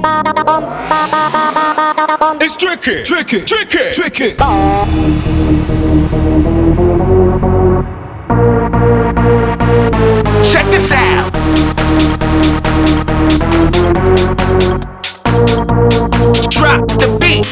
It's tricky, tricky, tricky, tricky. Check this out. Drop the beat.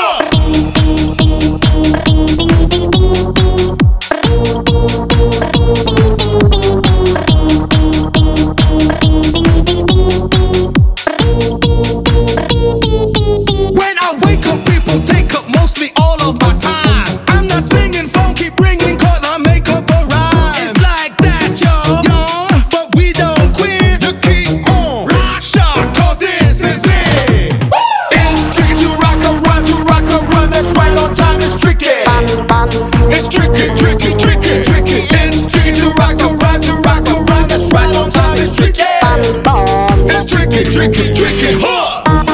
When I wake up, people take up mostly all of my time. I'm not singing phone, keep ringing cause I make up a rhyme. It's like that, yo, but we don't quit. You keep on, rock shot, cause this is it. It's tricky to rock a run, that's right on time, it's tricky. It's tricky, tricky, tricky, tricky. It's tricky to rock a run, that's right on time, it's tricky. It's tricky, tricky, tricky, huh?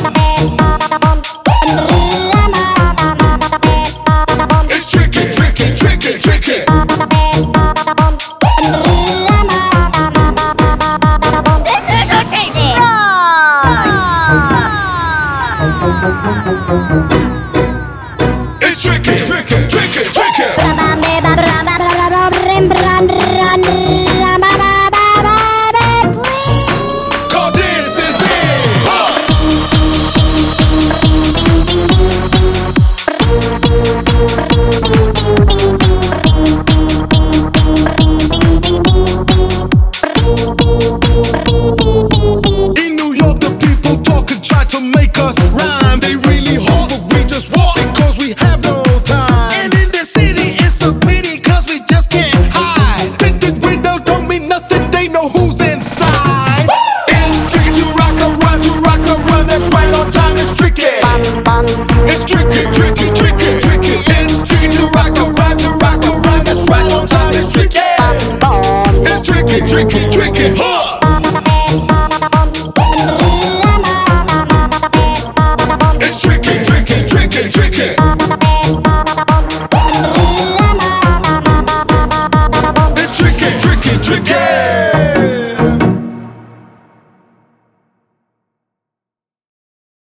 It's tricky, tricky, tricky, tricky. It's tricky, tricky, tricky, tricky. Cause this is it. In New York, the people talk and try to make us rhyme. They really hard, but we just walk because we have no time. And in the city, it's a pity cause we just can't hide. Tinted windows don't mean nothing, they know who's inside. It's tricky to rock a run, that's right on time, it's tricky. It's tricky, tricky, tricky.